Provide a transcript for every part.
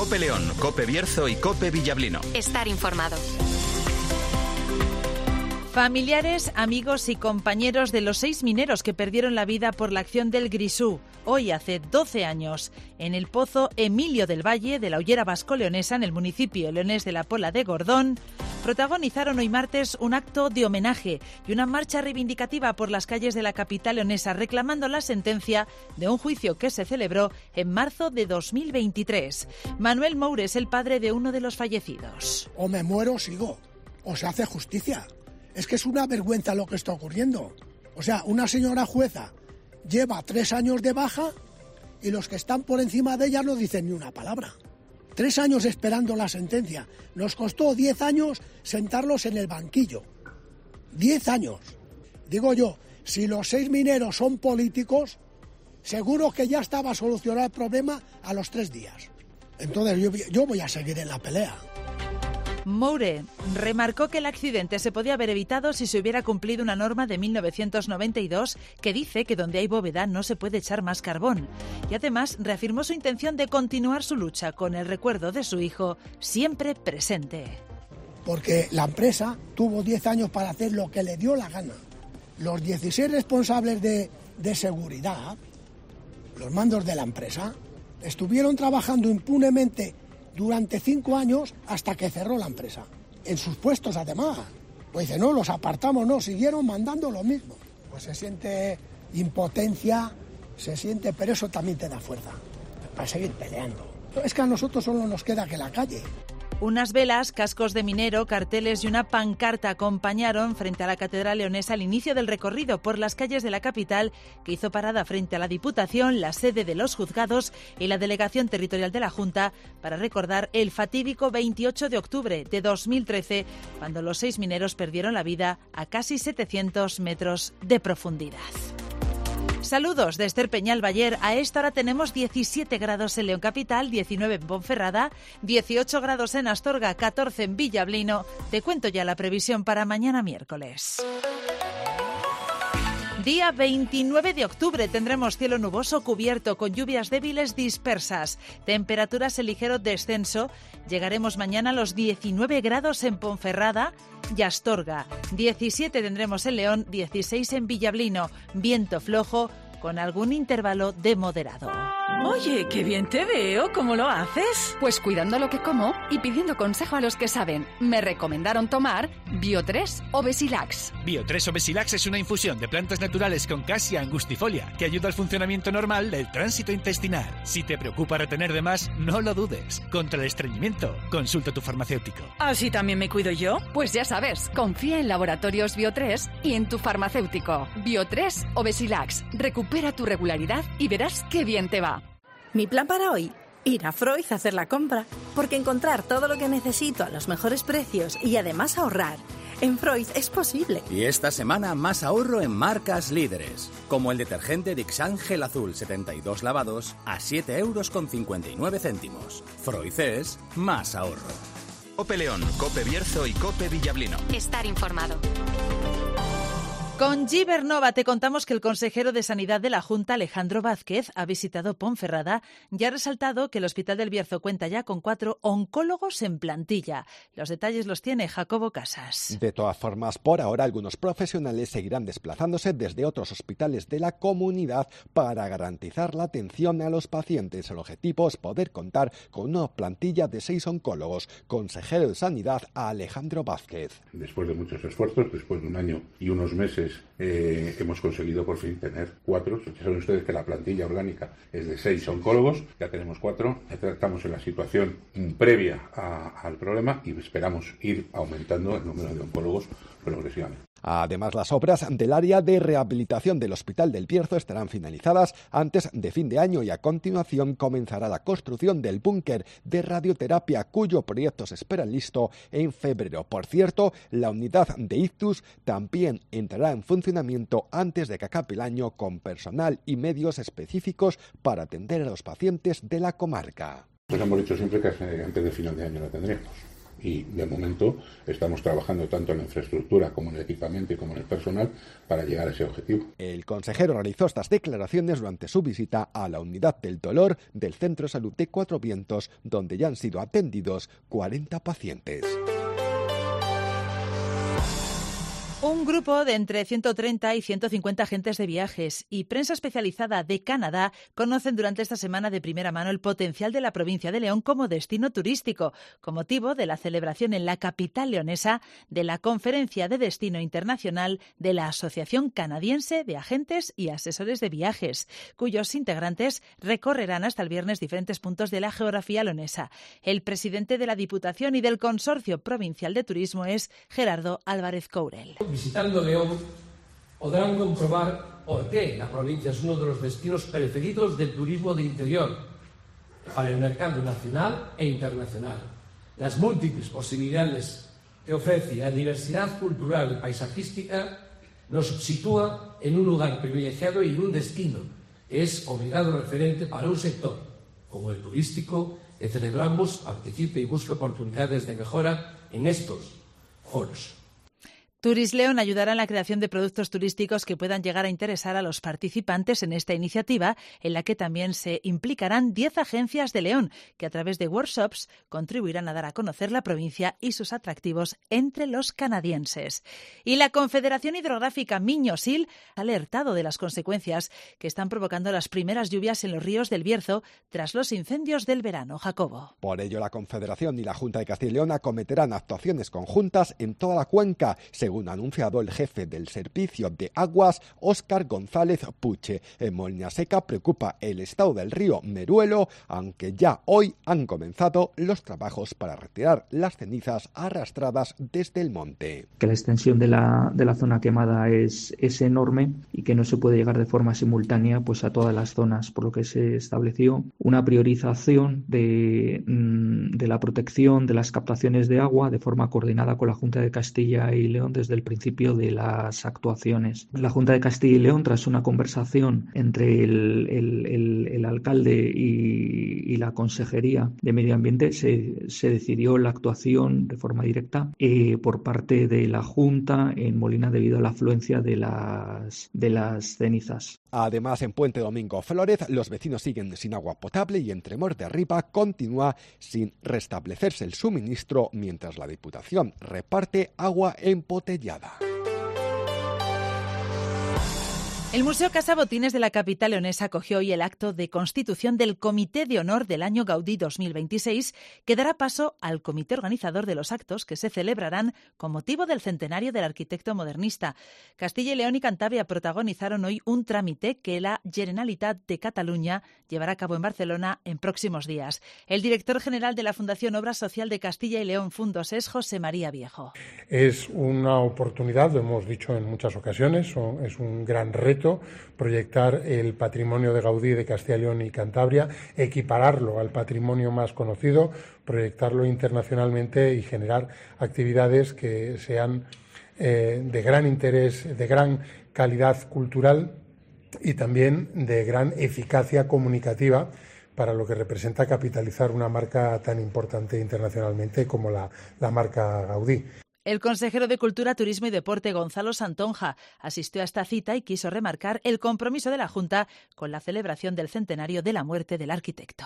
COPE León, COPE Bierzo y COPE Villablino. Estar informado. Familiares, amigos y compañeros de los 6 mineros que perdieron la vida por la acción del Grisú, hoy hace 12 años, en el pozo Emilio del Valle de la Ollera Vasco-Leonesa, en el municipio leonés de la Pola de Gordón, protagonizaron hoy martes un acto de homenaje y una marcha reivindicativa por las calles de la capital leonesa, reclamando la sentencia de un juicio que se celebró en marzo de 2023. Manuel Moure es el padre de uno de los fallecidos. O me muero o sigo, o se hace justicia. Es que es una vergüenza lo que está ocurriendo. O sea, una señora jueza lleva 3 años de baja y los que están por encima de ella no dicen ni una palabra. 3 años esperando la sentencia. Nos costó 10 años sentarlos en el banquillo. 10 años. Digo yo, si los 6 mineros son políticos, seguro que ya estaba solucionado el problema a los 3 días. Entonces yo voy a seguir en la pelea. Moure remarcó que el accidente se podía haber evitado si se hubiera cumplido una norma de 1992 que dice que donde hay bóveda no se puede echar más carbón. Y además reafirmó su intención de continuar su lucha con el recuerdo de su hijo siempre presente. Porque la empresa tuvo 10 años para hacer lo que le dio la gana. Los 16 responsables de seguridad, los mandos de la empresa, estuvieron trabajando impunemente durante 5 años hasta que cerró la empresa. En sus puestos, además. Pues dice, no, los apartamos, no, siguieron mandando lo mismo. Pues se siente impotencia, pero eso también te da fuerza para seguir peleando. Es que a nosotros solo nos queda que la calle. Unas velas, cascos de minero, carteles y una pancarta acompañaron frente a la Catedral Leonesa al inicio del recorrido por las calles de la capital, que hizo parada frente a la Diputación, la sede de los juzgados y la Delegación Territorial de la Junta para recordar el fatídico 28 de octubre de 2013, cuando los 6 mineros perdieron la vida a casi 700 metros de profundidad. Saludos de Esther Peñalbayer. A esta hora tenemos 17 grados en León Capital, 19 en Ponferrada, 18 grados en Astorga, 14 en Villablino. Te cuento ya la previsión para mañana miércoles. Día 29 de octubre tendremos cielo nuboso cubierto con lluvias débiles dispersas. Temperaturas en ligero descenso. Llegaremos mañana a los 19 grados en Ponferrada y Astorga. 17 tendremos en León, 16 en Villablino. Viento flojo con algún intervalo de moderado. Oye, qué bien te veo. ¿Cómo lo haces? Pues cuidando lo que como y pidiendo consejo a los que saben. Me recomendaron tomar Bio3 o Besilax. Bio3 o Besilax es una infusión de plantas naturales con Cassia angustifolia que ayuda al funcionamiento normal del tránsito intestinal. Si te preocupa retener de más, no lo dudes. Contra el estreñimiento, consulta a tu farmacéutico. ¿Así también me cuido yo? Pues ya sabes, confía en Laboratorios Bio3 y en tu farmacéutico. Bio3 o Besilax. Recupera tu regularidad y verás qué bien te va. Mi plan para hoy, ir a Freud a hacer la compra, porque encontrar todo lo que necesito a los mejores precios y además ahorrar, en Freud es posible. Y esta semana más ahorro en marcas líderes, como el detergente Dixan Gel Azul 72 lavados a 7,59 €. Freud es más ahorro. COPE León, COPE Bierzo y COPE Villablino. Estar informado. Con Gibernova te contamos que el consejero de Sanidad de la Junta, Alejandro Vázquez, ha visitado Ponferrada y ha resaltado que el Hospital del Bierzo cuenta ya con 4 oncólogos en plantilla. Los detalles los tiene Jacobo Casas. De todas formas, por ahora algunos profesionales seguirán desplazándose desde otros hospitales de la comunidad para garantizar la atención a los pacientes. El objetivo es poder contar con una plantilla de 6 oncólogos. Consejero de Sanidad, Alejandro Vázquez. Después de muchos esfuerzos, después de un año y unos meses, hemos conseguido por fin tener 4. Saben ustedes que la plantilla orgánica es de 6 oncólogos, ya tenemos 4, ya estamos en la situación previa al problema y esperamos ir aumentando el número de oncólogos progresivamente. Además, las obras del área de rehabilitación del Hospital del Bierzo estarán finalizadas antes de fin de año y a continuación comenzará la construcción del búnker de radioterapia cuyo proyecto se espera listo en febrero. Por cierto, la unidad de ictus también entrará en funcionamiento antes de que acabe el año con personal y medios específicos para atender a los pacientes de la comarca. Nos hemos dicho siempre que antes de final de año la tendríamos. Y de momento estamos trabajando tanto en la infraestructura como en el equipamiento y como en el personal para llegar a ese objetivo. El consejero realizó estas declaraciones durante su visita a la unidad del dolor del Centro de Salud de Cuatro Vientos, donde ya han sido atendidos 40 pacientes. Un grupo de entre 130 y 150 agentes de viajes y prensa especializada de Canadá conocen durante esta semana de primera mano el potencial de la provincia de León como destino turístico, con motivo de la celebración en la capital leonesa de la Conferencia de Destino Internacional de la Asociación Canadiense de Agentes y Asesores de Viajes, cuyos integrantes recorrerán hasta el viernes diferentes puntos de la geografía leonesa. El presidente de la Diputación y del Consorcio Provincial de Turismo es Gerardo Álvarez Courel. Visitando León podrán comprobar por qué la provincia es uno de los destinos preferidos del turismo de interior para el mercado nacional e internacional. Las múltiples posibilidades que ofrece la diversidad cultural y paisajística nos sitúa en un lugar privilegiado y en un destino que es obligado referente para un sector como el turístico que celebramos, participe y busque oportunidades de mejora en estos foros. Turisleón ayudará en la creación de productos turísticos que puedan llegar a interesar a los participantes en esta iniciativa, en la que también se implicarán 10 agencias de León, que a través de workshops contribuirán a dar a conocer la provincia y sus atractivos entre los canadienses. Y la Confederación Hidrográfica Miño-Sil ha alertado de las consecuencias que están provocando las primeras lluvias en los ríos del Bierzo tras los incendios del verano. Jacobo. Por ello, la Confederación y la Junta de Castilla y León acometerán actuaciones conjuntas en toda la cuenca, según ha anunciado el jefe del Servicio de Aguas, Óscar González Puche. En Molinaseca preocupa el estado del río Meruelo, aunque ya hoy han comenzado los trabajos para retirar las cenizas arrastradas desde el monte. Que la extensión de la zona quemada es enorme y que no se puede llegar de forma simultánea pues a todas las zonas, por lo que se estableció una priorización de la protección de las captaciones de agua de forma coordinada con la Junta de Castilla y León desde el principio de las actuaciones. La Junta de Castilla y León, tras una conversación entre el alcalde y la Consejería de Medio Ambiente, se decidió la actuación de forma directa por parte de la Junta en Molina debido a la afluencia de las cenizas. Además, en Puente Domingo Flórez, los vecinos siguen sin agua potable y en Tremor de Arriba continúa sin restablecerse el suministro mientras la Diputación reparte agua embotellada. El Museo Casa Botines de la capital leonesa acogió hoy el acto de constitución del Comité de Honor del Año Gaudí 2026, que dará paso al comité organizador de los actos que se celebrarán con motivo del centenario del arquitecto modernista. Castilla y León y Cantabria protagonizaron hoy un trámite que la Generalitat de Cataluña llevará a cabo en Barcelona en próximos días. El director general de la Fundación Obra Social de Castilla y León Fundos es José María Viejo. Es una oportunidad, lo hemos dicho en muchas ocasiones, es un gran reto proyectar el patrimonio de Gaudí de Castilla y León y Cantabria, equipararlo al patrimonio más conocido, proyectarlo internacionalmente y generar actividades que sean de gran interés, de gran calidad cultural y también de gran eficacia comunicativa para lo que representa capitalizar una marca tan importante internacionalmente como la marca Gaudí. El consejero de Cultura, Turismo y Deporte, Gonzalo Santonja, asistió a esta cita y quiso remarcar el compromiso de la Junta con la celebración del centenario de la muerte del arquitecto.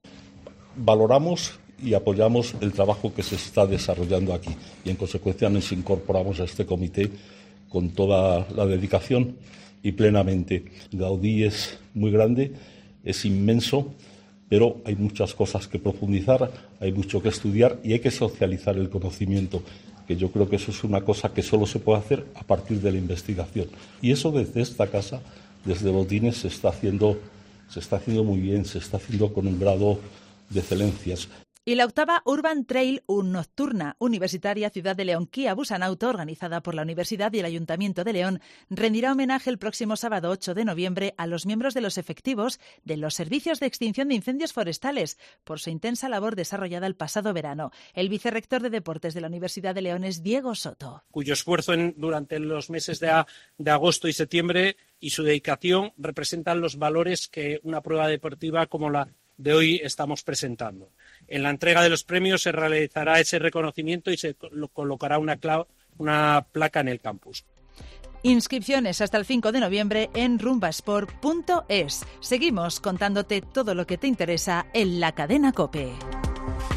Valoramos y apoyamos el trabajo que se está desarrollando aquí y, en consecuencia, nos incorporamos a este comité con toda la dedicación y plenamente. Gaudí es muy grande, es inmenso, pero hay muchas cosas que profundizar, hay mucho que estudiar y hay que socializar el conocimiento, que yo creo que eso es una cosa que solo se puede hacer a partir de la investigación. Y eso desde esta casa, desde Botines, se está haciendo muy bien, se está haciendo con un grado de excelencias. Y la octava Urban Trail Nocturna Universitaria Ciudad de León Kia Busanauto, organizada por la Universidad y el Ayuntamiento de León, rendirá homenaje el próximo sábado 8 de noviembre a los miembros de los efectivos de los servicios de extinción de incendios forestales por su intensa labor desarrollada el pasado verano. El vicerrector de Deportes de la Universidad de León es Diego Soto. Cuyo esfuerzo durante los meses de agosto y septiembre y su dedicación representan los valores que una prueba deportiva como la de hoy estamos presentando. En la entrega de los premios se realizará ese reconocimiento y se colocará una placa en el campus. Inscripciones hasta el 5 de noviembre en rumbasport.es. Seguimos contándote todo lo que te interesa en la cadena COPE.